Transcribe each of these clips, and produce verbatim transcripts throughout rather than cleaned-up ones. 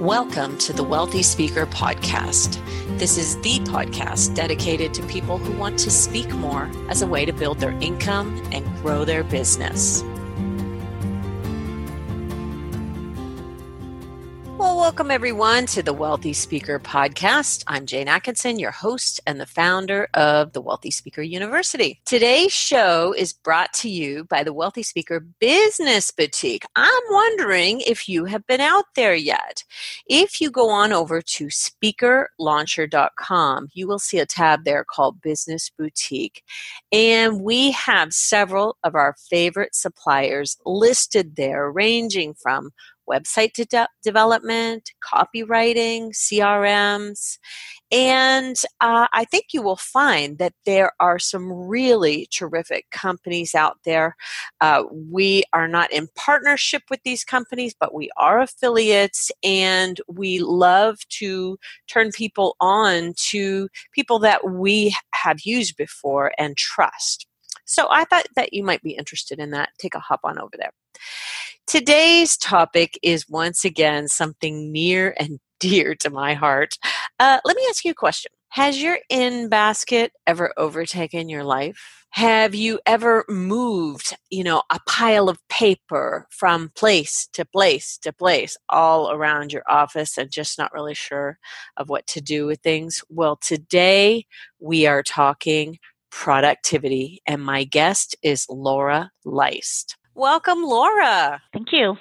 Welcome to the Wealthy Speaker Podcast. This is the podcast dedicated to people who want to speak more as a way to build their income and grow their business. Well, welcome everyone to the Wealthy Speaker Podcast. I'm Jane Atkinson, your host and the founder of the Wealthy Speaker University. Today's show is brought to you by the Wealthy Speaker Business Boutique. I'm wondering if you have been out there yet. If you go on over to speaker launcher dot com, you will see a tab there called Business Boutique. And we have several of our favorite suppliers listed there, ranging from website de- development, copywriting, C R Ms. And uh, I think you will find that there are some really terrific companies out there. Uh, we are not in partnership with these companies, but we are affiliates, and we love to turn people on to people that we have used before and trust. So I thought that you might be interested in that. Take a hop on over there. Today's topic is once again something near and dear to my heart. Uh, let me ask you a question. Has your in basket ever overtaken your life? Have you ever moved, you know, a pile of paper from place to place to place all around your office and just not really sure of what to do with things? Well, today we are talking productivity, and my guest is Laura Leist. Welcome, Laura. Thank you.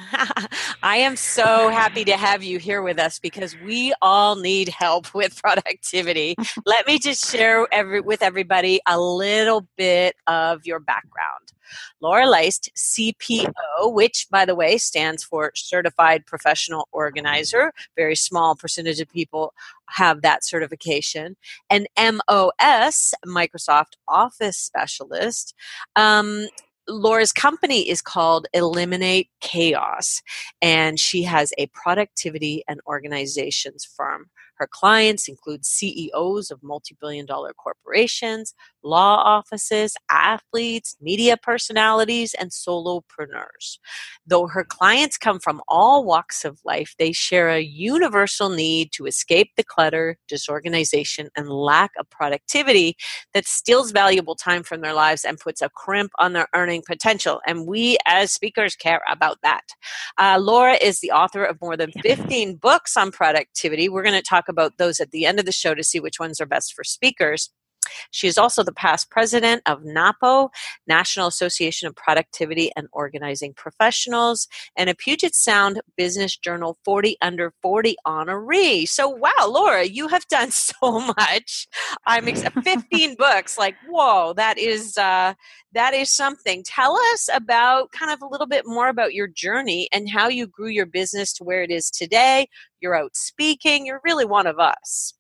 I am so happy to have you here with us because we all need help with productivity. Let me just share every, with everybody a little bit of your background. Laura Leist, C P O, which, by the way, stands for Certified Professional Organizer. Very small percentage of people have that certification. And M O S, Microsoft Office Specialist. Um, Laura's company is called Eliminate Chaos, and she has a productivity and organizations firm. Her clients include C E Os of multi-billion dollar corporations, law offices, athletes, media personalities, and solopreneurs. Though her clients come from all walks of life, they share a universal need to escape the clutter, disorganization, and lack of productivity that steals valuable time from their lives and puts a crimp on their earning potential. And we as speakers care about that. Uh, Laura is the author of more than fifteen books on productivity. We're going to talk about those at the end of the show to see which ones are best for speakers. She is also the past president of NAPO, National Association of Productivity and Organizing Professionals, and a Puget Sound Business Journal forty under forty honoree. So, wow, Laura, you have done so much. I'm ex- fifteen books. Like, whoa, that is uh, that is something. Tell us about kind of a little bit more about your journey and how you grew your business to where it is today. You're out speaking. You're really one of us.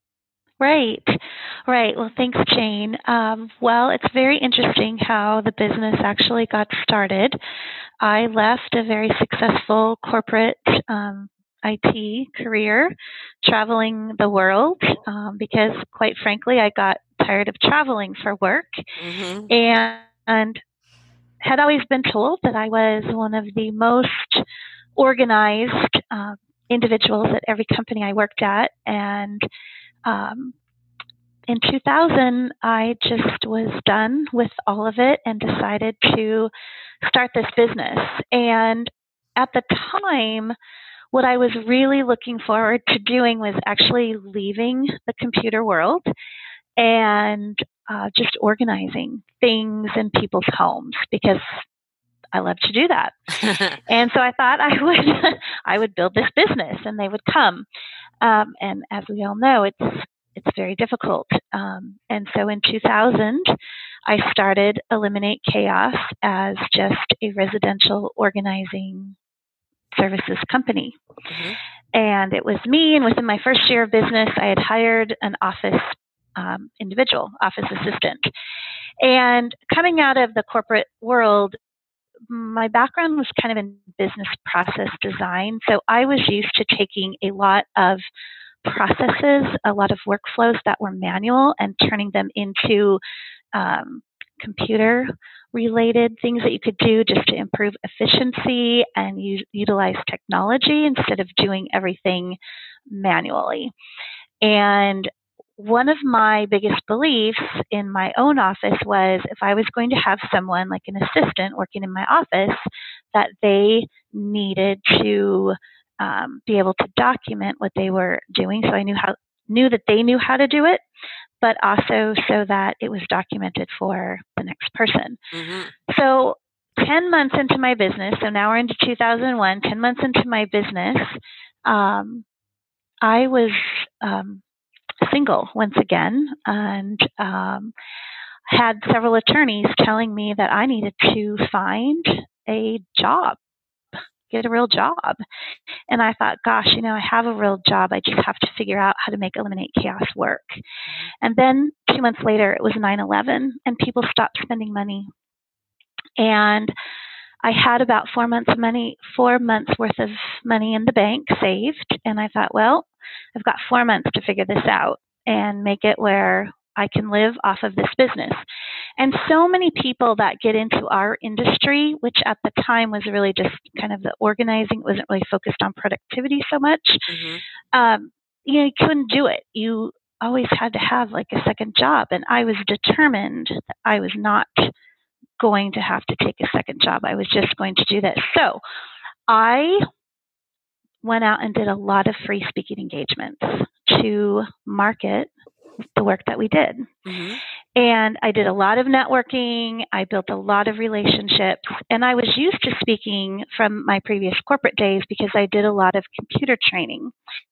Right, right. Well, thanks, Jane. Um, well, it's very interesting how the business actually got started. I left a very successful corporate um, I T career, traveling the world, um, because, quite frankly, I got tired of traveling for work, mm-hmm. and, and had always been told that I was one of the most organized uh, individuals at every company I worked at, and Um, in two thousand, I just was done with all of it and decided to start this business. And at the time, what I was really looking forward to doing was actually leaving the computer world and uh, just organizing things in people's homes, because I love to do that. And so I thought I would I would build this business and they would come. Um, and as we all know, it's it's very difficult. Um, and so in two thousand, I started Eliminate Chaos as just a residential organizing services company. Mm-hmm. And it was me, and within my first year of business, I had hired an office um, individual, office assistant. And coming out of the corporate world, my background was kind of in business process design. So I was used to taking a lot of processes, a lot of workflows that were manual, and turning them into um, computer related things that you could do just to improve efficiency and u- utilize technology instead of doing everything manually. And one of my biggest beliefs in my own office was if I was going to have someone like an assistant working in my office, that they needed to um, be able to document what they were doing, so I knew how knew that they knew how to do it, but also so that it was documented for the next person. Mm-hmm. So ten months into my business, so now we're into two thousand one, ten months into my business, um, I was um, single once again, and um, had several attorneys telling me that I needed to find a job, get a real job. And I thought, gosh, you know, I have a real job. I just have to figure out how to make Eliminate Chaos work. And then two months later, it was nine eleven, and people stopped spending money. And I had about four months of money, four months worth of money in the bank saved. And I thought, well, I've got four months to figure this out and make it where I can live off of this business. And so many people that get into our industry, which at the time was really just kind of the organizing, wasn't really focused on productivity so much, Mm-hmm. um, you know, you couldn't do it. You always had to have like a second job. And I was determined that I was not going to have to take a second job. I was just going to do this. So I went out and did a lot of free speaking engagements to market the work that we did. Mm-hmm. And I did a lot of networking. I built a lot of relationships. And I was used to speaking from my previous corporate days because I did a lot of computer training.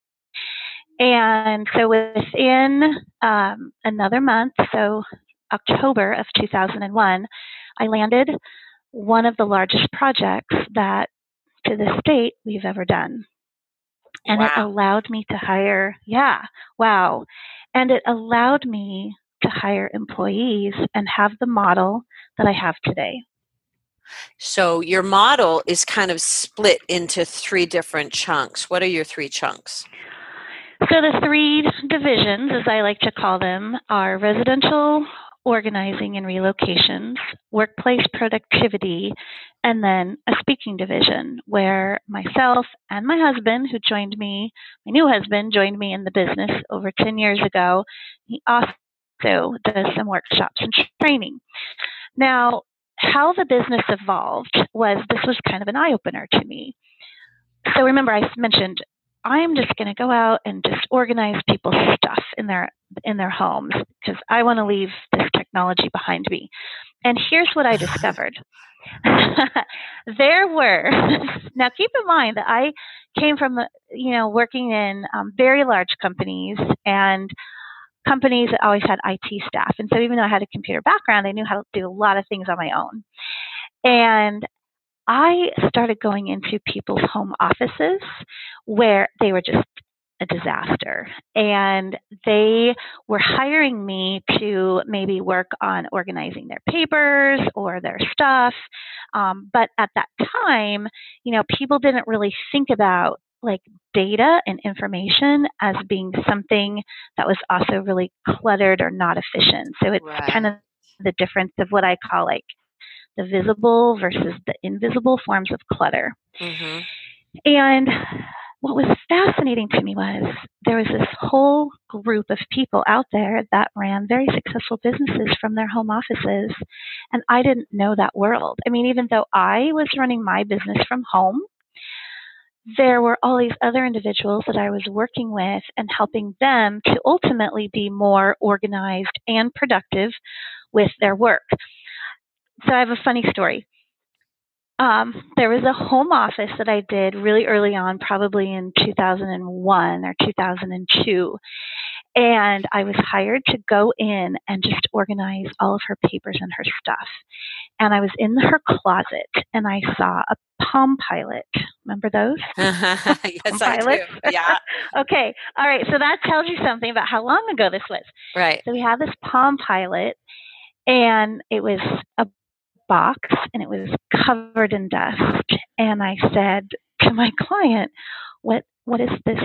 And so within um, another month, so October of two thousand one, I landed one of the largest projects that to this date we've ever done. And Wow. it allowed me to hire, yeah, wow. And it allowed me to hire employees and have the model that I have today. So your model is kind of split into three different chunks. What are your three chunks? So the three divisions, as I like to call them, are residential organizing and relocations, workplace productivity, and then a speaking division where myself and my husband, who joined me, my new husband, joined me in the business over ten years ago. He also does some workshops and training. Now, how the business evolved was this was kind of an eye-opener to me. So remember, I mentioned I'm just going to go out and just organize people's stuff in their in their homes because I want to leave this technology behind me. And here's what I discovered. There were, now keep in mind that I came from, you know, working in um, very large companies and companies that always had I T staff. And so even though I had a computer background, I knew how to do a lot of things on my own. And I started going into people's home offices where they were just a disaster. And they were hiring me to maybe work on organizing their papers or their stuff. Um, but at that time, you know, people didn't really think about like data and information as being something that was also really cluttered or not efficient. So it's Right. kind of the difference of what I call like the visible versus the invisible forms of clutter. Mm-hmm. And what was fascinating to me was there was this whole group of people out there that ran very successful businesses from their home offices, and I didn't know that world. I mean, even though I was running my business from home, there were all these other individuals that I was working with and helping them to ultimately be more organized and productive with their work. So I have a funny story. Um, there was a home office that I did really early on, probably in two thousand one or two thousand two. And I was hired to go in and just organize all of her papers and her stuff. And I was in her closet and I saw a Palm Pilot. Remember those? Yes, I do. Yeah. Okay. All right. So that tells you something about how long ago this was. Right. So we had this Palm Pilot and it was a box and it was covered in dust. And I said to my client, what what is this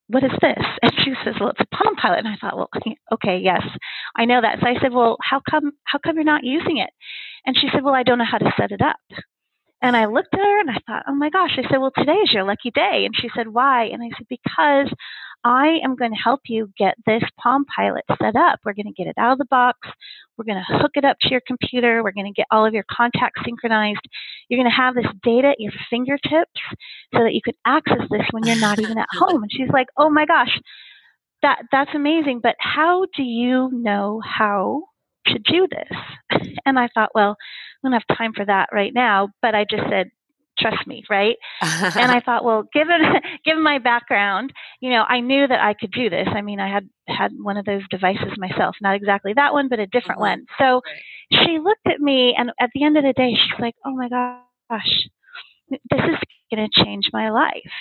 what is this? And she says, well, it's a Palm Pilot. And I thought, well, okay, yes, I know that. So I said, well, how come, how come you're not using it? And she said, well, I don't know how to set it up. And I looked at her and I thought, oh my gosh. I said, well, today is your lucky day. And she said, why? And I said, because I am going to help you get this Palm Pilot set up. We're going to get it out of the box. We're going to hook it up to your computer. We're going to get all of your contacts synchronized. You're going to have this data at your fingertips so that you can access this when you're not even at home. And she's like, oh my gosh, that that's amazing. But how do you know how to do this? And I thought, well, I don't have time for that right now. But I just said, trust me, right? And I thought, well, given given my background, you know, I knew that I could do this. I mean, I had had one of those devices myself, not exactly that one, but a different mm-hmm. one. So right. She looked at me, and at the end of the day, she's like, oh my gosh, this is going to change my life.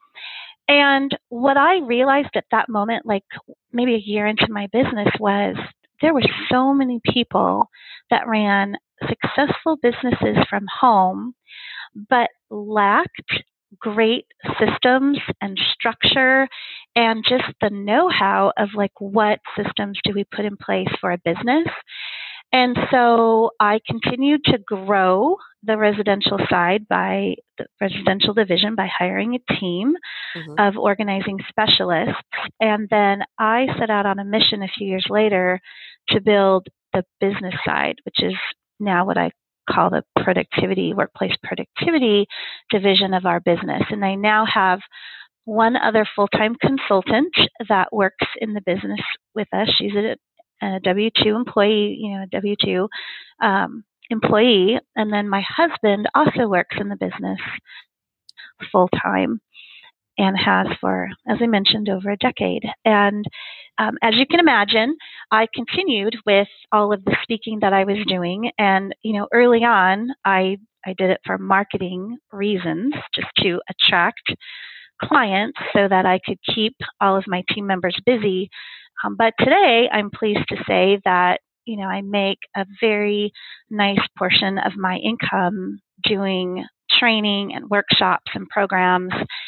And what I realized at that moment, like maybe a year into my business, was there were so many people that ran successful businesses from home, but lacked great systems and structure and just the know-how of like what systems do we put in place for a business. And so I continued to grow the residential side by the residential division by hiring a team mm-hmm. of organizing specialists. And then I set out on a mission a few years later to build the business side, which is now what I call the productivity, workplace productivity division of our business. And I now have one other full-time consultant that works in the business with us. She's a, a W two employee, you know, a W two um, employee. And then my husband also works in the business full-time and has for, as I mentioned, over a decade. And um, as you can imagine, I continued with all of the speaking that I was doing. And, you know, early on, I, I did it for marketing reasons, just to attract clients so that I could keep all of my team members busy. Um, but today, I'm pleased to say that, you know, I make a very nice portion of my income doing training and workshops and programs,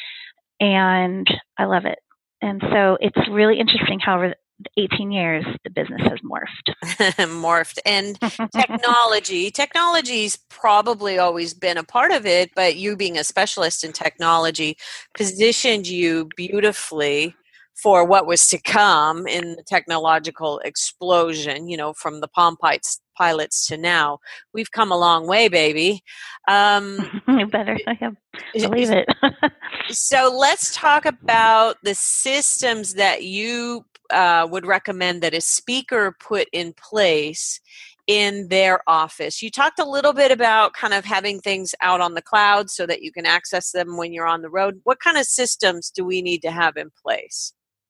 and I love it. And so it's really interesting how over the eighteen years the business has morphed. morphed. And technology, technology's probably always been a part of it, but you being a specialist in technology positioned you beautifully for what was to come in the technological explosion, you know, from the Palm Pilots to now. We've come a long way, baby. Um, you better believe it. So let's talk about the systems that you uh, would recommend that a speaker put in place in their office. You talked a little bit about kind of having things out on the cloud so that you can access them when you're on the road. What kind of systems do we need to have in place?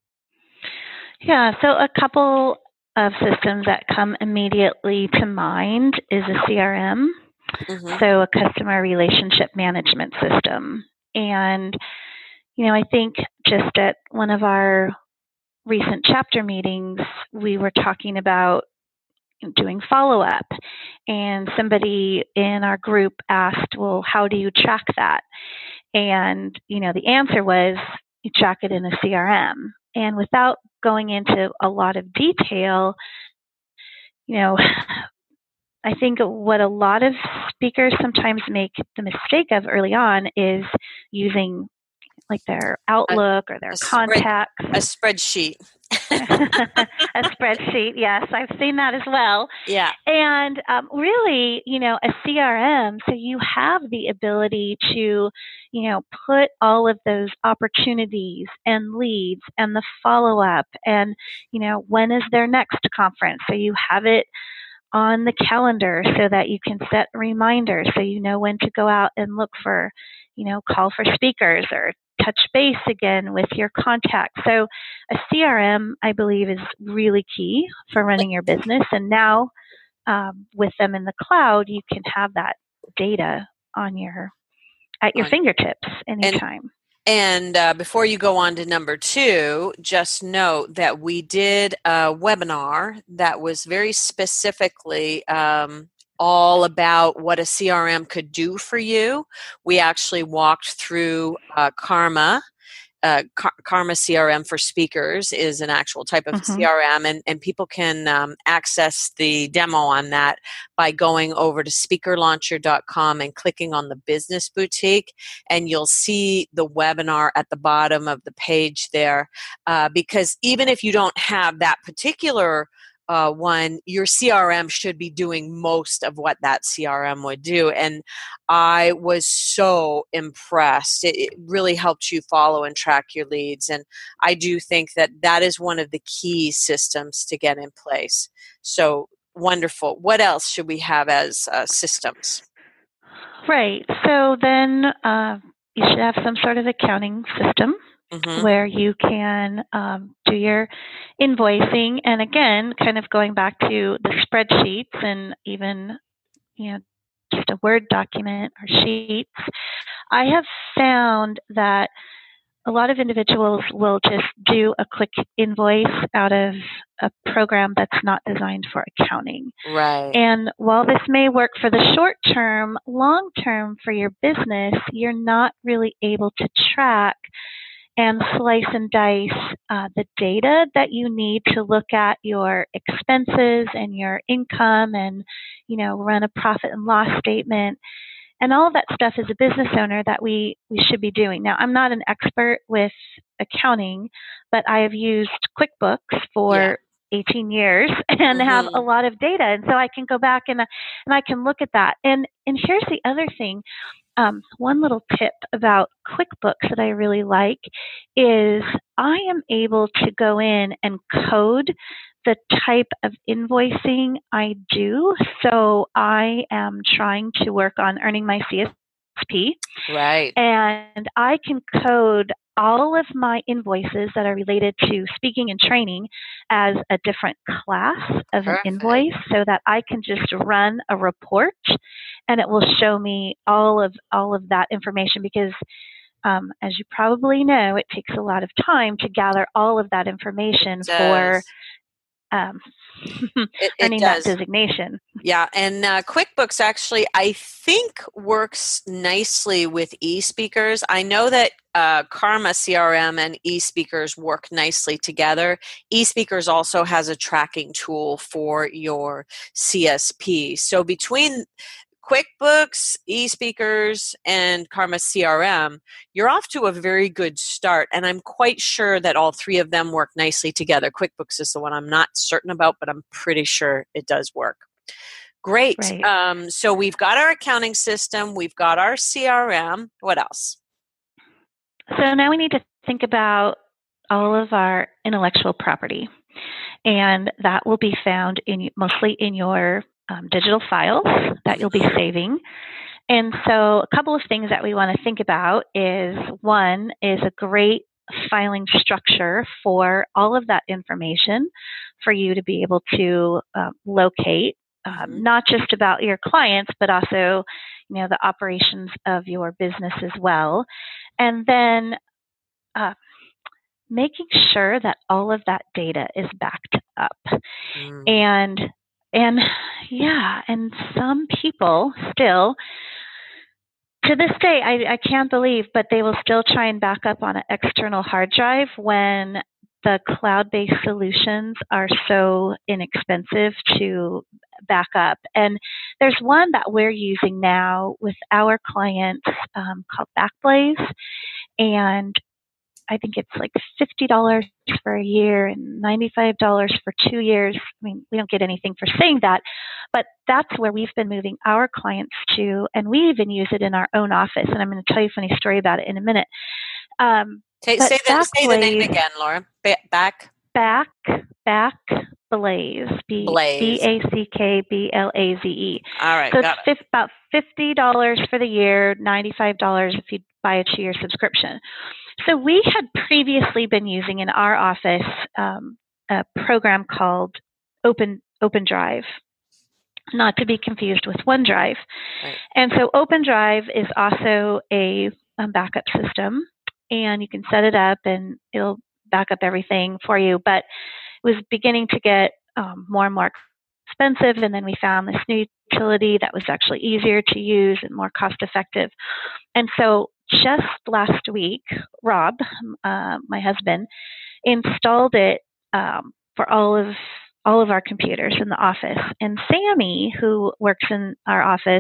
Yeah, so a couple of systems that come immediately to mind is a C R M, mm-hmm. so a customer relationship management system. And, you know, I think just at one of our recent chapter meetings, we were talking about doing follow-up, and somebody in our group asked, well, how do you track that? And, you know, the answer was you track it in a C R M. And without going into a lot of detail, you know, I think what a lot of speakers sometimes make the mistake of early on is using like their Outlook or their a contacts. Spread, a spreadsheet. a spreadsheet, yes. I've seen that as well. Yeah. And um, really, you know, a C R M, so you have the ability to, you know, put all of those opportunities and leads and the follow-up and, you know, when is their next conference? So you have it on the calendar so that you can set reminders so you know when to go out and look for, you know, call for speakers or touch base again with your contacts. So a C R M, I believe, is really key for running your business. And now um, with them in the cloud, you can have that data on your at your fingertips anytime. And, and uh, before you go on to number two, just note that we did a webinar that was very specifically um, all about what a C R M could do for you. We actually walked through uh, Karma, uh, Car- Karma C R M for Speakers is an actual type of Mm-hmm. C R M, and, and people can um, access the demo on that by going over to speaker launcher dot com and clicking on the Business Boutique, and you'll see the webinar at the bottom of the page there. Uh, because even if you don't have that particular Uh, one, your C R M should be doing most of what that C R M would do. And I was so impressed. It, it really helps you follow and track your leads. And I do think that that is one of the key systems to get in place. So wonderful. What else should we have as uh, systems? Right. So then uh, you should have some sort of accounting system. Mm-hmm. Where you can um, do your invoicing. And again, kind of going back to the spreadsheets and even, you know, just a Word document or sheets, I have found that a lot of individuals will just do a quick invoice out of a program that's not designed for accounting. Right. And while this may work for the short term, long term for your business, you're not really able to track and slice and dice uh, the data that you need to look at your expenses and your income and, you know, run a profit and loss statement and all of that stuff as a business owner that we, we should be doing. Now, I'm not an expert with accounting, but I have used QuickBooks for yeah. eighteen years and mm-hmm. have a lot of data. And so I can go back and, and I can look at that. And, and here's the other thing. Um, one little tip about QuickBooks that I really like is I am able to go in and code the type of invoicing I do. So I am trying to work on earning my C S P. Right. And I can code all of my invoices that are related to speaking and training as a different class of Perfect. An invoice so that I can just run a report and it will show me all of all of that information because um, as you probably know, it takes a lot of time to gather all of that information for um, it, it earning does. That designation. Yeah, and uh, QuickBooks actually, I think, works nicely with eSpeakers. I know that uh, Karma C R M and eSpeakers work nicely together. eSpeakers also has a tracking tool for your C S P. So between QuickBooks, eSpeakers, and Karma C R M, you're off to a very good start, and I'm quite sure that all three of them work nicely together. QuickBooks is the one I'm not certain about, but I'm pretty sure it does work. Great. Right. Um, so we've got our accounting system, we've got our C R M. What else? So now we need to think about all of our intellectual property, and that will be found in mostly in your Um, digital files that you'll be saving. And so a couple of things that we want to think about is one is a great filing structure for all of that information for you to be able to uh, locate, um, mm-hmm. not just about your clients, but also, you know, the operations of your business as well. And then uh, making sure that all of that data is backed up. Mm. And And yeah, and some people still, to this day, I, I can't believe, but they will still try and back up on an external hard drive when the cloud-based solutions are so inexpensive to back up. And there's one that we're using now with our clients um, called Backblaze, and I think it's like fifty dollars for a year and ninety-five dollars for two years. I mean, we don't get anything for saying that, but that's where we've been moving our clients to, and we even use it in our own office. And I'm going to tell you a funny story about it in a minute. Um, say, say, the, say the name again, Laura. Back. Back. Back. Blaze. B A C K B L A Z E. All right. So got it's it. about fifty dollars for the year, ninety-five dollars if you buy a two-year subscription. So we had previously been using in our office um, a program called Open OpenDrive, not to be confused with OneDrive. Right. And so OpenDrive is also a um, backup system, and you can set it up and it'll back up everything for you. But it was beginning to get um, more and more expensive, and then we found this new utility that was actually easier to use and more cost effective. And so just last week, Rob, uh, my husband, installed it um, for all of all of our computers in the office. And Sammy, who works in our office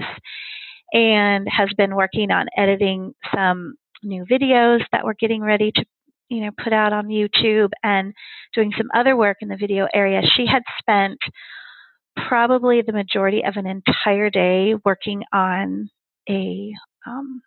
and has been working on editing some new videos that we're getting ready to, you know, put out on YouTube and doing some other work in the video area, she had spent probably the majority of an entire day working on a um,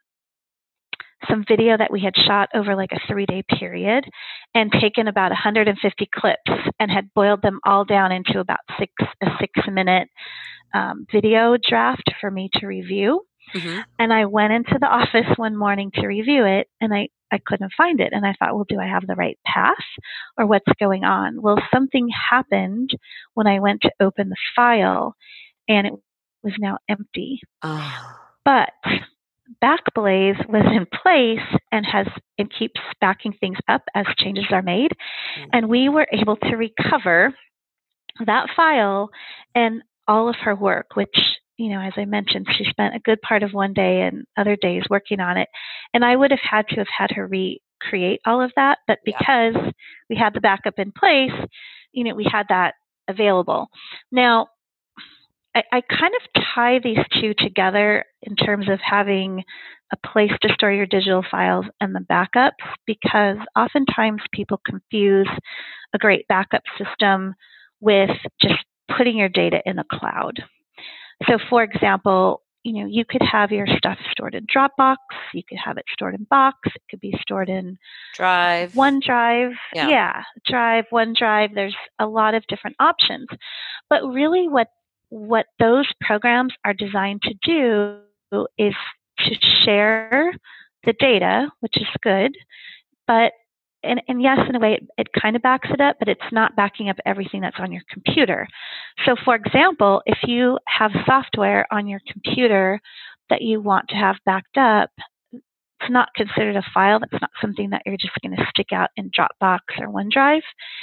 some video that we had shot over like a three-day period and taken about one hundred fifty clips and had boiled them all down into about six a six-minute um, video draft for me to review. Mm-hmm. And I went into the office one morning to review it, and I, I couldn't find it. And I thought, well, do I have the right path or what's going on? Well, something happened when I went to open the file, and it was now empty. Oh. But Backblaze was in place and has and keeps backing things up as changes are made. Mm-hmm. And we were able to recover that file and all of her work, which, you know, as I mentioned, she spent a good part of one day and other days working on it. And I would have had to have had her recreate all of that. But because yeah. we had the backup in place, you know, we had that available. Now, I, I kind of tie these two together in terms of having a place to store your digital files and the backups, because oftentimes people confuse a great backup system with just putting your data in the cloud. So, for example, you know, you could have your stuff stored in Dropbox. You could have it stored in Box. It could be stored in Drive. OneDrive. Yeah. yeah, Drive, OneDrive. There's a lot of different options. But really what what those programs are designed to do is to share the data, which is good. But And, and yes, in a way, it, it kind of backs it up, but it's not backing up everything that's on your computer. So, for example, if you have software on your computer that you want to have backed up, it's not considered a file. That's not something that you're just going to stick out in Dropbox or OneDrive.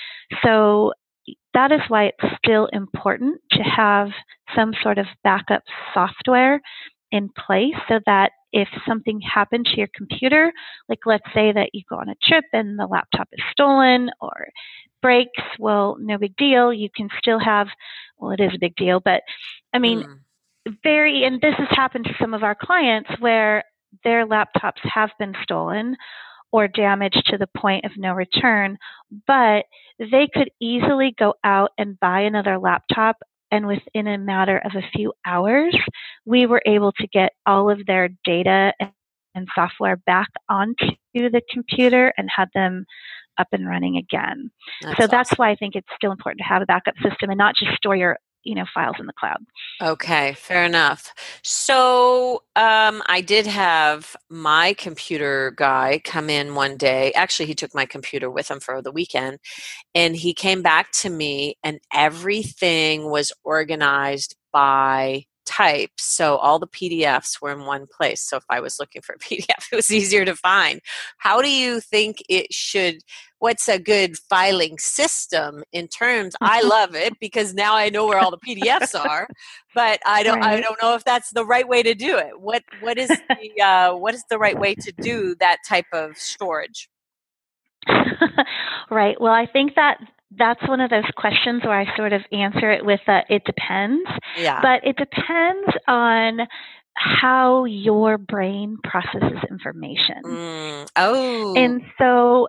So that is why it's still important to have some sort of backup software in place so that if something happened to your computer, like let's say that you go on a trip and the laptop is stolen or breaks, well, no big deal. You can still have, well, it is a big deal, but I mean, mm. very, and this has happened to some of our clients where their laptops have been stolen or damaged to the point of no return, but they could easily go out and buy another laptop. And within a matter of a few hours, we were able to get all of their data and software back onto the computer and had them up and running again. That's so awesome. That's why I think it's still important to have a backup system and not just store your you know, files in the cloud. Okay, fair enough. So um, I did have my computer guy come in one day. Actually, he took my computer with him for the weekend. And he came back to me and everything was organized by type. So all the P D Fs were in one place. So if I was looking for a P D F, it was easier to find. How do you think it should, what's a good filing system in terms, I love it because now I know where all the P D Fs are, but I don't, right. I don't know if that's the right way to do it. What, what is the, uh, what is the right way to do that type of storage? Right. Well, I think that that's one of those questions where I sort of answer it with a, it depends. Yeah. But it depends on how your brain processes information. Mm. Oh. And so,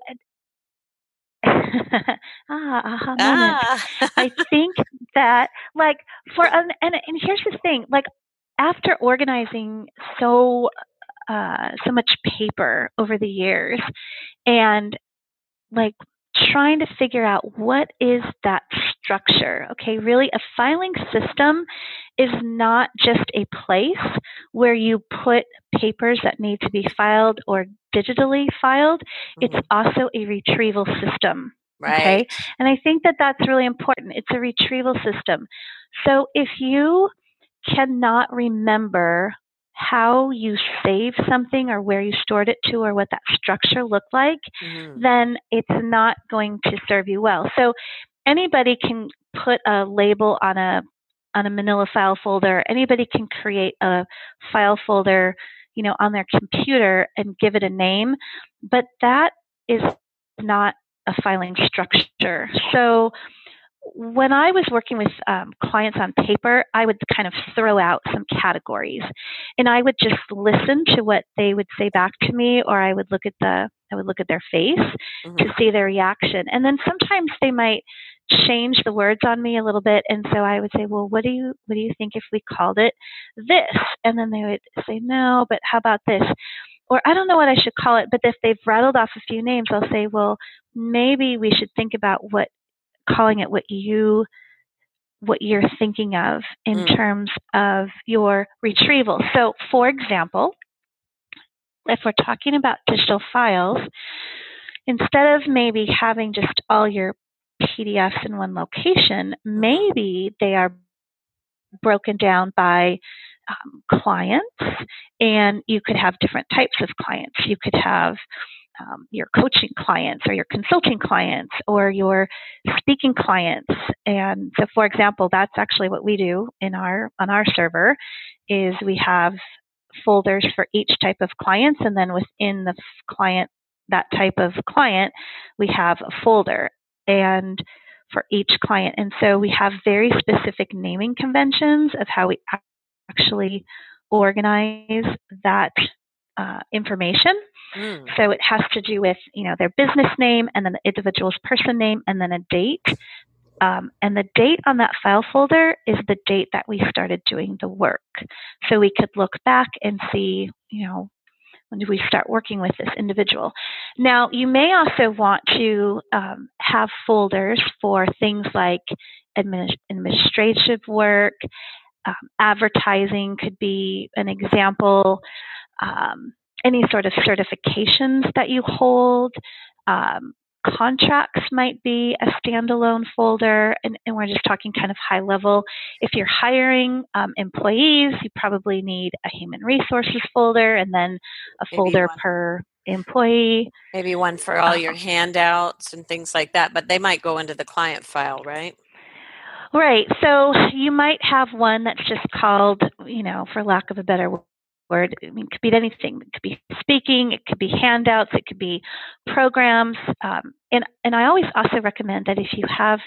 ah, aha moment. Ah. I think that, like, for, and, and here's the thing, like, after organizing so, uh, so much paper over the years and, like, trying to figure out what is that structure. Okay, really a filing system is not just a place where you put papers that need to be filed or digitally filed. Mm-hmm. It's also a retrieval system. Right. Okay, and I think that that's really important. It's a retrieval system. So if you cannot remember how you save something or where you stored it to or what that structure looked like, mm-hmm. then it's not going to serve you well. So anybody can put a label on a on a manila file folder. Anybody can create a file folder, you know, on their computer and give it a name, but that is not a filing structure. So when I was working with um, clients on paper, I would kind of throw out some categories, and I would just listen to what they would say back to me, or I would look at the I would look at their face mm-hmm. to see their reaction. And then sometimes they might change the words on me a little bit, and so I would say, "Well, what do you what do you think if we called it this?" And then they would say, "No, but how about this?" Or I don't know what I should call it, but if they've rattled off a few names, I'll say, "Well, maybe we should think about what." calling it what you what you're thinking of in mm. terms of your retrieval. So for example, if we're talking about digital files, instead of maybe having just all your P D Fs in one location, maybe they are broken down by um, clients, and you could have different types of clients. You could have Um, your coaching clients or your consulting clients or your speaking clients. And so, for example, that's actually what we do in our on our server is we have folders for each type of clients, and then within the client, that type of client, we have a folder and for each client. And so we have very specific naming conventions of how we actually organize that uh, information. Mm. So it has to do with, you know, their business name and then the individual's person name and then a date. Um, and the date on that file folder is the date that we started doing the work. So we could look back and see, you know, when did we start working with this individual. Now, you may also want to um, have folders for things like administ- administrative work. Um, advertising could be an example. Um, any sort of certifications that you hold. Um, contracts might be a standalone folder, and, and we're just talking kind of high level. If you're hiring um, employees, you probably need a human resources folder and then a maybe folder one, per employee. Maybe one for all um, your handouts and things like that, but they might go into the client file, right? Right. So you might have one that's just called, you know, for lack of a better word, word. I mean, it could be anything. It could be speaking. It could be handouts. It could be programs. Um, and and I always also recommend that if you have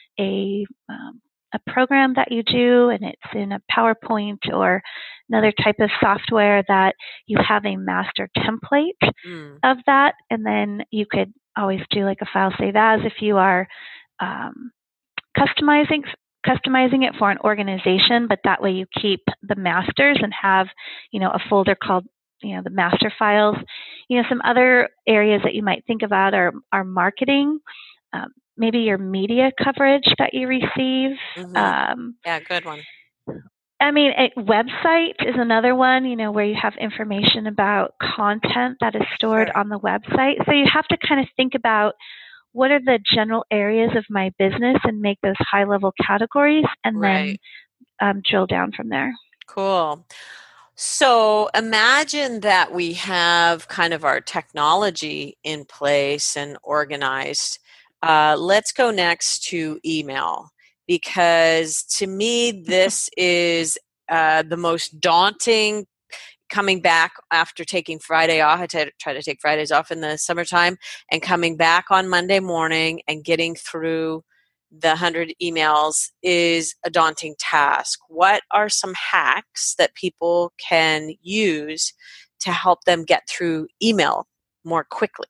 a um, a program that you do and it's in a PowerPoint or another type of software, that you have a master template mm. of that, and then you could always do like a file save as if you are um, customizing. customizing it for an organization, but that way you keep the masters and have, you know, a folder called, you know, the master files. You know, some other areas that you might think about are, are marketing, um, maybe your media coverage that you receive. Mm-hmm. Um, yeah, good one. I mean, a website is another one, you know, where you have information about content that is stored sure. on the website. So you have to kind of think about what are the general areas of my business and make those high-level categories and right. then um, drill down from there. Cool. So imagine that we have kind of our technology in place and organized. Uh, let's go next to email, because to me, this is uh, the most daunting. Coming back after taking Friday off, I t- try to take Fridays off in the summertime, and coming back on Monday morning and getting through the one hundred emails is a daunting task. What are some hacks that people can use to help them get through email more quickly?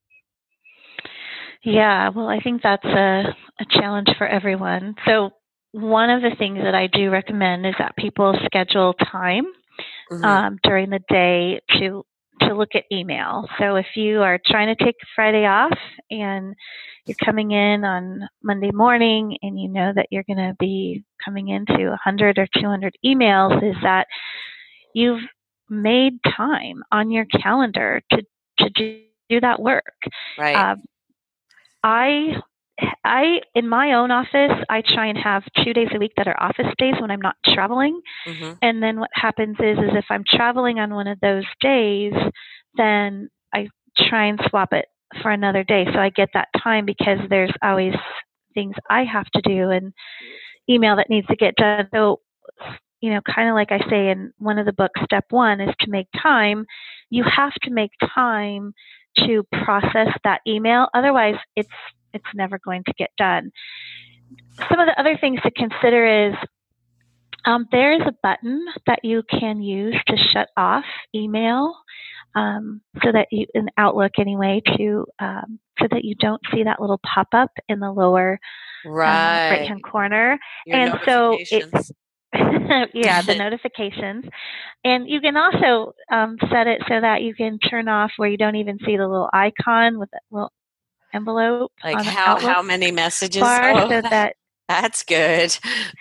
Yeah, well, I think that's a, a challenge for everyone. So one of the things that I do recommend is that people schedule time Mm-hmm. Um, during the day to to look at email. So if you are trying to take Friday off and you're coming in on Monday morning and you know that you're going to be coming into one hundred or two hundred emails, is that you've made time on your calendar to, to do, do that work. Right. Um, I I, in my own office, I try and have two days a week that are office days when I'm not traveling. Mm-hmm. And then what happens is, is if I'm traveling on one of those days, then I try and swap it for another day. So I get that time because there's always things I have to do and email that needs to get done. So you know, kind of like I say in one of the books, step one is to make time. You have to make time to process that email. Otherwise, it's it's never going to get done. Some of the other things to consider is um, there is a button that you can use to shut off email, um, so that you, in Outlook anyway, to um, so that you don't see that little pop up in the lower right. uh, right hand corner. Your and so it, yeah, the notifications. And you can also um, set it so that you can turn off where you don't even see the little icon with the little envelope. Like on the how Outlook how many messages? bar, Oh, so that that's good.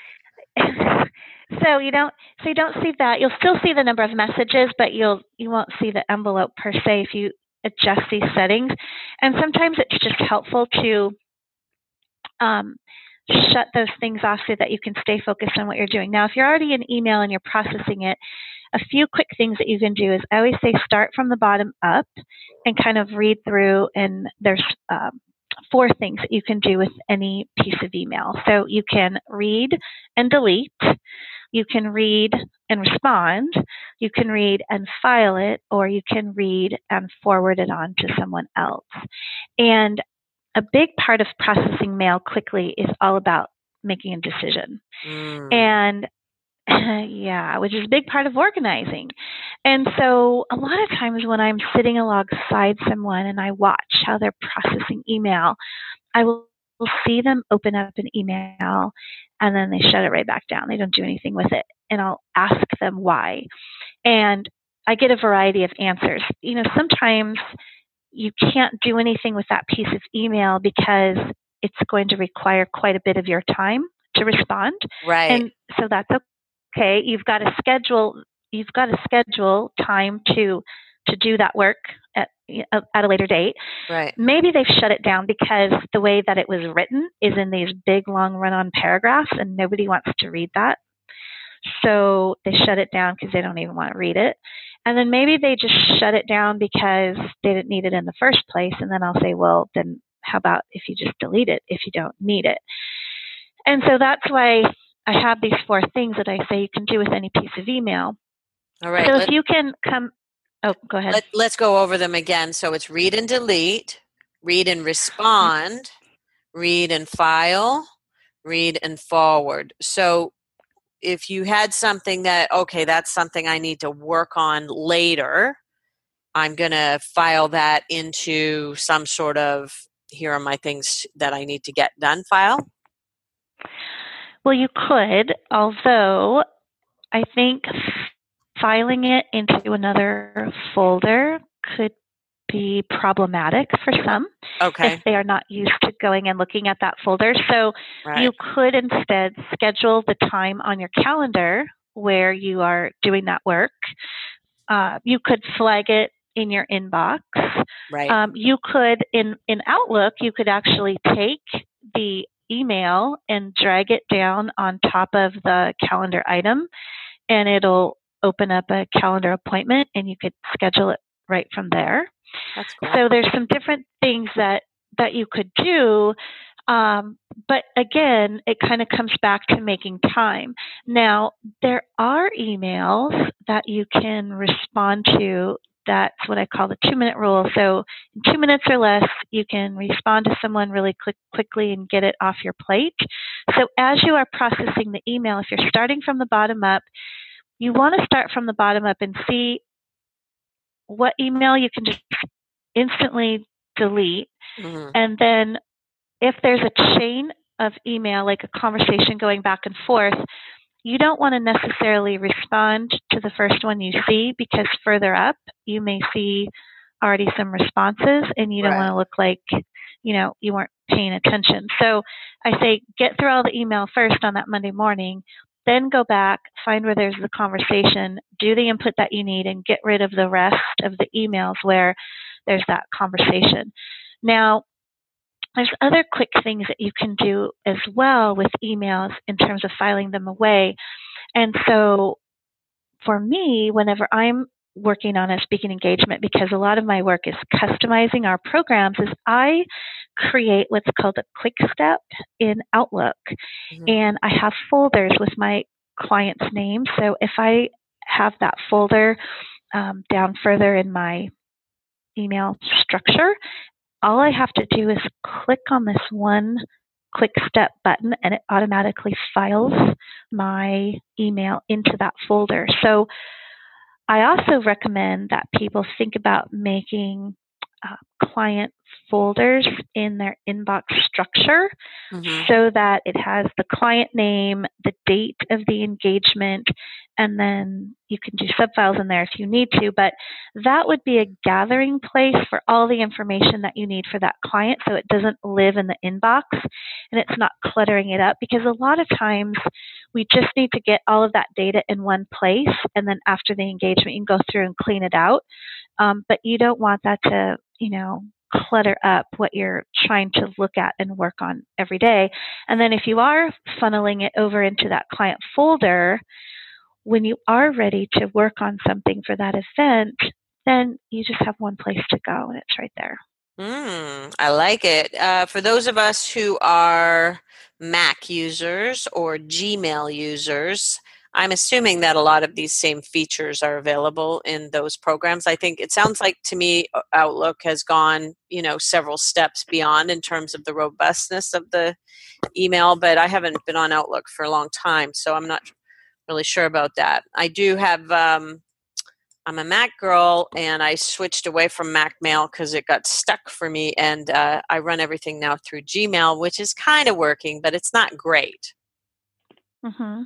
so you don't so you don't see that. You'll still see the number of messages, but you'll you won't see the envelope per se if you adjust these settings. And sometimes it's just helpful to um, shut those things off so that you can stay focused on what you're doing. Now, if you're already in email and you're processing it, a few quick things that you can do is I always say start from the bottom up and kind of read through, and there's um, four things that you can do with any piece of email. So you can read and delete, you can read and respond, you can read and file it, or you can read and forward it on to someone else. And a big part of processing mail quickly is all about making a decision. Mm. And yeah, which is a big part of organizing. And so a lot of times when I'm sitting alongside someone and I watch how they're processing email, I will see them open up an email and then they shut it right back down. They don't do anything with it. And I'll ask them why. And I get a variety of answers. You know, sometimes you can't do anything with that piece of email because it's going to require quite a bit of your time to respond. Right. And so that's okay. You've got to schedule, you've got to schedule time to, to do that work at, at a later date. Right. Maybe they've shut it down because the way that it was written is in these big, long run-on paragraphs and nobody wants to read that. So they shut it down because they don't even want to read it. And then maybe they just shut it down because they didn't need it in the first place. And then I'll say, well, then how about if you just delete it if you don't need it? And so that's why I have these four things that I say you can do with any piece of email. All right. So if you can come, oh, go ahead. Let, let's go over them again. So it's read and delete, read and respond, read and file, read and forward. So if you had something that, okay, that's something I need to work on later, I'm going to file that into some sort of, here are my things that I need to get done file? Well, you could, although I think filing it into another folder could be problematic for some. Okay. If they are not used to going and looking at that folder. So right. you could instead schedule the time on your calendar where you are doing that work. Uh, you could flag it in your inbox. Right. Um, you could, in, in Outlook, you could actually take the email and drag it down on top of the calendar item, and it'll open up a calendar appointment, and you could schedule it right from there. That's cool. So there's some different things that, that you could do. Um, but again, it kind of comes back to making time. Now, there are emails that you can respond to. That's what I call the two-minute rule. So in two minutes or less, you can respond to someone really quick, quickly and get it off your plate. So as you are processing the email, if you're starting from the bottom up, you want to start from the bottom up and see what email you can just instantly delete. Mm-hmm. And then if there's a chain of email, like a conversation going back and forth, you don't want to necessarily respond to the first one you see, because further up, you may see already some responses and you don't right. want to look like, you know, you weren't paying attention. So I say get through all the email first on that Monday morning, then go back, find where there's the conversation, do the input that you need, and get rid of the rest of the emails where there's that conversation. Now, there's other quick things that you can do as well with emails in terms of filing them away. And so for me, whenever I'm working on a speaking engagement, because a lot of my work is customizing our programs, is I create what's called a quick step in Outlook. Mm-hmm. And I have folders with my client's name. So if I have that folder um, down further in my email structure, all I have to do is click on this one quick step button and it automatically files my email into that folder. So I also recommend that people think about making uh, client folders in their inbox structure mm-hmm. so that it has the client name, the date of the engagement, and then you can do subfiles in there if you need to, but that would be a gathering place for all the information that you need for that client so it doesn't live in the inbox and it's not cluttering it up, because a lot of times we just need to get all of that data in one place, and then after the engagement you can go through and clean it out. Um, but you don't want that to, you know, clutter up what you're trying to look at and work on every day. And then if you are funneling it over into that client folder, when you are ready to work on something for that event, then you just have one place to go and it's right there. Mm, I like it. Uh, for those of us who are Mac users or Gmail users, I'm assuming that a lot of these same features are available in those programs. I think it sounds like to me Outlook has gone, you know, several steps beyond in terms of the robustness of the email, but I haven't been on Outlook for a long time, so I'm not really sure about that. I do have, um, I'm a Mac girl, and I switched away from Mac Mail because it got stuck for me, and uh, I run everything now through Gmail, which is kind of working, but it's not great. Mm-hmm.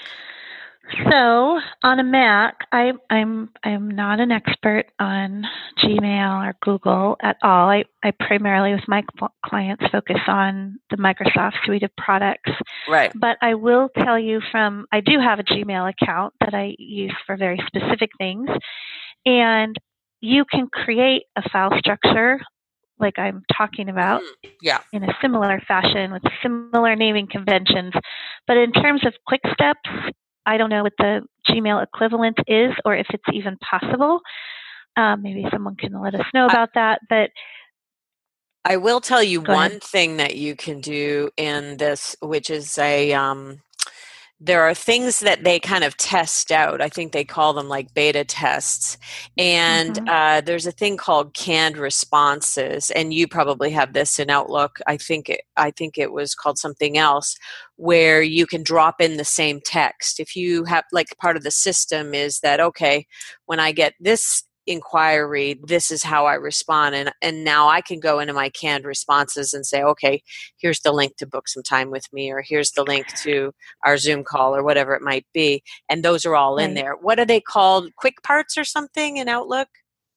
So on a Mac, I, I'm I'm not an expert on Gmail or Google at all. I, I primarily, with my clients, focus on the Microsoft suite of products. Right. But I will tell you from, I do have a Gmail account that I use for very specific things. And you can create a file structure like I'm talking about mm, yeah. in a similar fashion with similar naming conventions. But in terms of quick steps, I don't know what the Gmail equivalent is or if it's even possible. Um, maybe someone can let us know about I, that. But I will tell you one ahead. thing that you can do in this, which is a um, there are things that they kind of test out. I think they call them like beta tests. And mm-hmm. uh, there's a thing called canned responses. And you probably have this in Outlook. I think it, I think it was called something else, where you can drop in the same text. If you have, like, part of the system is that, okay, when I get this inquiry, this is how I respond, and and now I can go into my canned responses and say, okay, here's the link to book some time with me, or here's the link to our Zoom call, or whatever it might be, and those are all right. in there. What are they called? Quick parts or something in Outlook?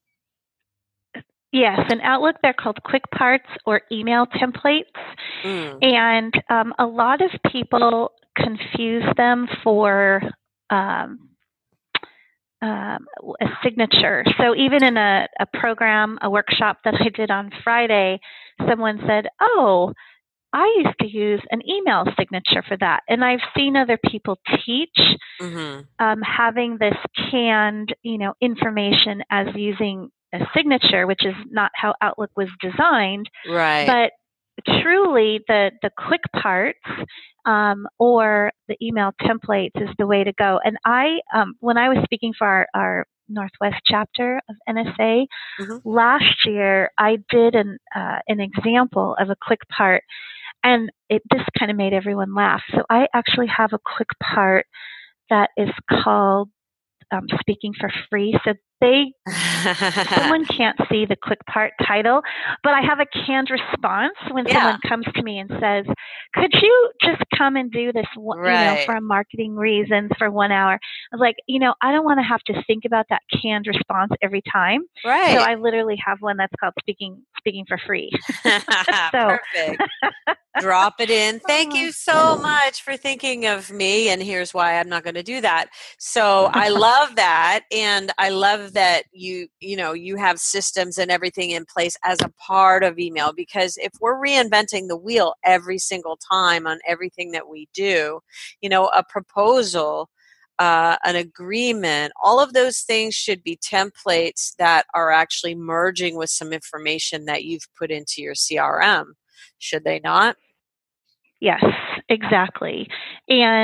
Yes, in Outlook they're called quick parts or email templates, mm. and um, a lot of people confuse them for um, Um, a signature. So even in a, a program, a workshop that I did on Friday, someone said, oh, I used to use an email signature for that. And I've seen other people teach mm-hmm. um, having this canned, you know, information as using a signature, which is not how Outlook was designed. Right. But truly, the, the quick parts um, or the email templates is the way to go. And I, um, when I was speaking for our, our Northwest chapter of N S A mm-hmm. last year, I did an uh, an example of a quick part, and it just kind of made everyone laugh. So I actually have a quick part that is called um, Speaking for Free. So they, someone can't see the quick part title, but I have a canned response when yeah. someone comes to me and says, could you just come and do this, you right. know, for marketing reasons for one hour? I was like, you know, I don't want to have to think about that canned response every time. Right. So I literally have one that's called Speaking Speaking for Free. so. Perfect. Drop it in. Thank you so much for thinking of me, and here's why I'm not going to do that. So I love that, and I love that you you know you have systems and everything in place as a part of email, because if we're reinventing the wheel every single time on everything that we do, you know, a proposal, uh, an agreement, all of those things should be templates that are actually merging with some information that you've put into your C R M. Should they not? Yes, exactly. And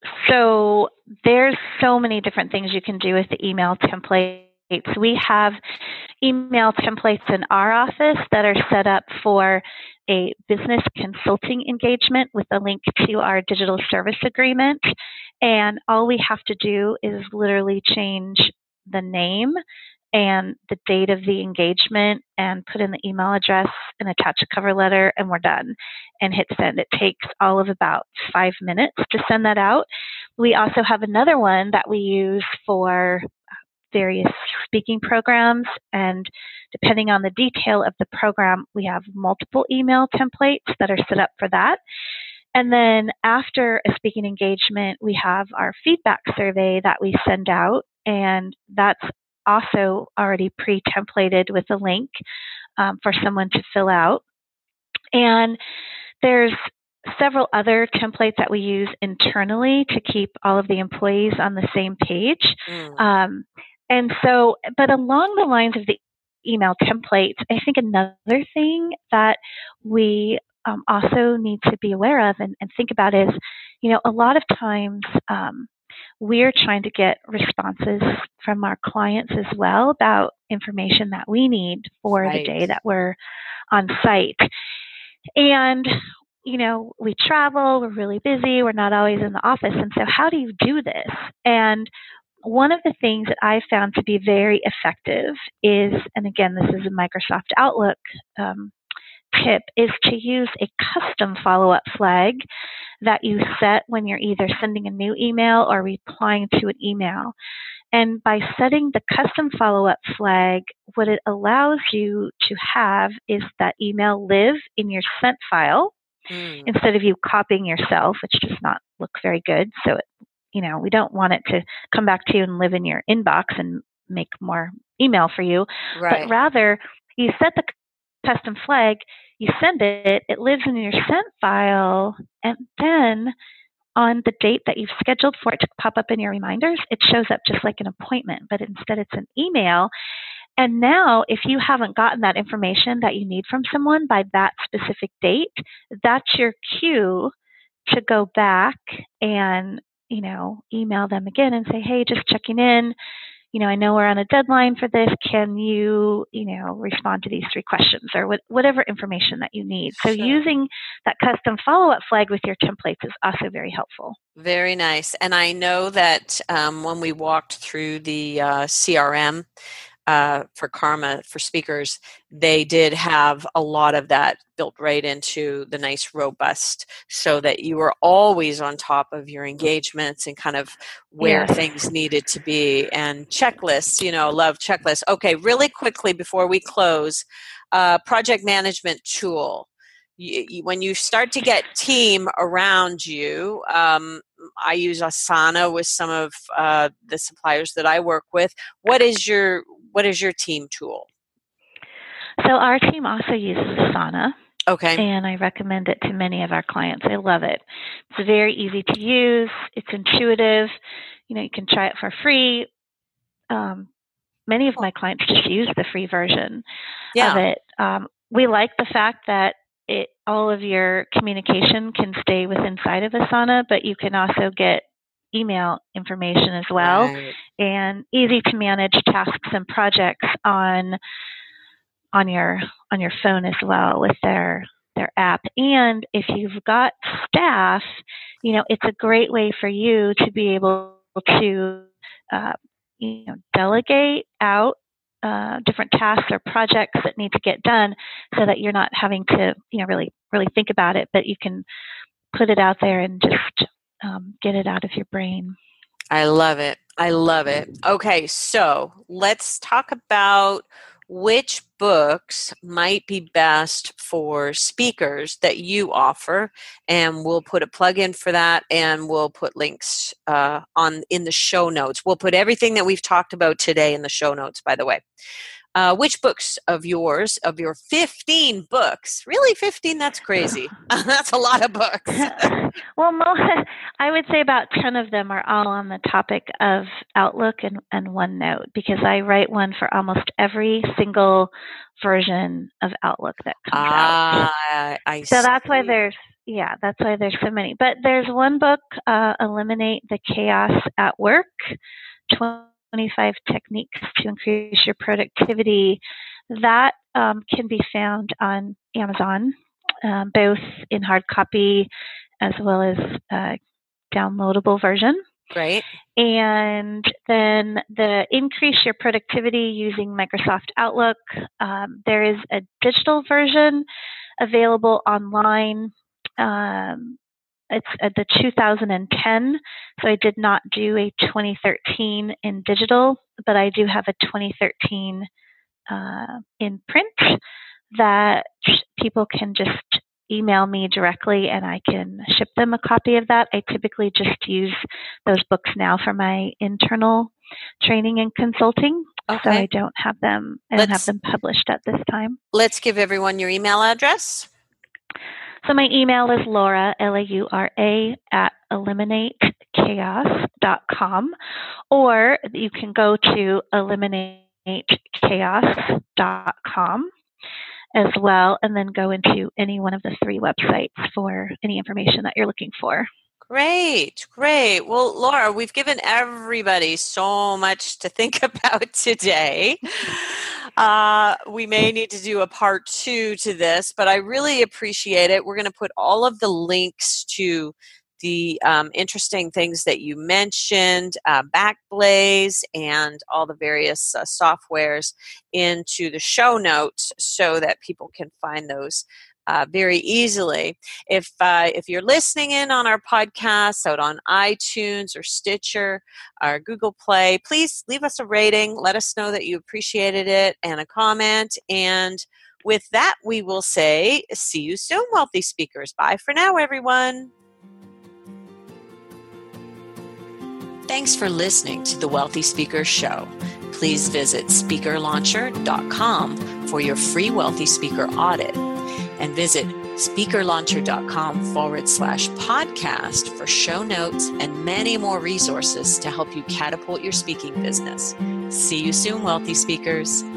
so there's so many different things you can do with the email templates. We have email templates in our office that are set up for a business consulting engagement with a link to our digital service agreement. And all we have to do is literally change the name and the date of the engagement and put in the email address and attach a cover letter, and we're done, and hit send. It takes all of about five minutes to send that out. We also have another one that we use for various speaking programs, and depending on the detail of the program, we have multiple email templates that are set up for that. And then after a speaking engagement, we have our feedback survey that we send out, and that's also already pre-templated with a link um, for someone to fill out. And there's several other templates that we use internally to keep all of the employees on the same page. Mm. Um, and so, but along the lines of the email templates, I think another thing that we um, also need to be aware of and, and think about is, you know, a lot of times um, we're trying to get responses from our clients as well about information that we need for right. the day that we're on site. And, you know, we travel, we're really busy, we're not always in the office. And so how do you do this? And one of the things that I found to be very effective is, and again, this is a Microsoft Outlook um, tip, is to use a custom follow-up flag that you set when you're either sending a new email or replying to an email. And by setting the custom follow-up flag, what it allows you to have is that email live in your sent file mm. instead of you copying yourself, which does not look very good. So, it, you know, we don't want it to come back to you and live in your inbox and make more email for you. Right. But rather, you set the custom flag, you send it, it lives in your sent file, and then on the date that you've scheduled for it to pop up in your reminders, it shows up just like an appointment, but instead it's an email. And now, if you haven't gotten that information that you need from someone by that specific date, that's your cue to go back and, you know, email them again and say, hey, just checking in. You know, I know we're on a deadline for this. Can you, you know, respond to these three questions or what, whatever information that you need? So sure. using that custom follow-up flag with your templates is also very helpful. Very nice. And I know that um, when we walked through the uh, C R M uh, for Karma for speakers, they did have a lot of that built right into the nice robust, so that you were always on top of your engagements and kind of where yes. things needed to be. And checklists, you know, love checklists. Okay, really quickly before we close, uh, project management tool. You, you, when you start to get team around you, um, I use Asana with some of uh, the suppliers that I work with. What is your what is your team tool? So our team also uses Asana. Okay. And I recommend it to many of our clients. I love it. It's very easy to use. It's intuitive. You know, you can try it for free. Um, many of my clients just use the free version yeah. of it. Um, we like the fact that it, all of your communication can stay within inside of Asana, but you can also get email information as well, right. and easy to manage tasks and projects on on your on your phone as well with their their app. And if you've got staff, you know, it's a great way for you to be able to uh, you know, delegate out uh, different tasks or projects that need to get done, so that you're not having to, you know, really really think about it, but you can put it out there and just um, get it out of your brain. I love it. I love it. Okay, so let's talk about which books might be best for speakers that you offer, and we'll put a plug in for that, and we'll put links uh, on in the show notes. We'll put everything that we've talked about today in the show notes, by the way. Uh, which books of yours, of your fifteen books, really fifteen, that's crazy. That's a lot of books. Well, most, I would say about ten of them are all on the topic of Outlook and, and OneNote, because I write one for almost every single version of Outlook that comes ah, out. I so see. that's why there's yeah, that's why there's so many. But there's one book, uh, Eliminate the Chaos at Work, twenty-five Techniques to Increase Your Productivity. That um, can be found on Amazon, um, both in hard copy as well as uh, downloadable version. Great. And then the Increase Your Productivity using Microsoft Outlook. Um, there is a digital version available online. Um, it's uh, the two thousand ten, so I did not do a twenty thirteen in digital, but I do have a twenty thirteen uh, in print that people can just email me directly and I can ship them a copy of that. I typically just use those books now for my internal training and consulting, okay. so I don't have them. I don't have them published at this time. Let's give everyone your email address. So my email is Laura, L A U R A, at eliminate chaos dot com, or you can go to eliminate chaos dot com as well, and then go into any one of the three websites for any information that you're looking for. Great, great. Well, Laura, we've given everybody so much to think about today. Uh, we may need to do a part two to this, but I really appreciate it. We're going to put all of the links to the um, interesting things that you mentioned, uh, Backblaze, and all the various uh, softwares into the show notes so that people can find those Uh, very easily. If uh, if you're listening in on our podcast out on iTunes or Stitcher or Google Play, please leave us a rating. Let us know that you appreciated it and a comment. And with that, we will say, see you soon, Wealthy Speakers. Bye for now, everyone. Thanks for listening to the Wealthy Speakers Show. Please visit speaker launcher dot com for your free Wealthy Speaker audit. And visit speakerlauncher.com forward slash podcast for show notes and many more resources to help you catapult your speaking business. See you soon, Wealthy Speakers.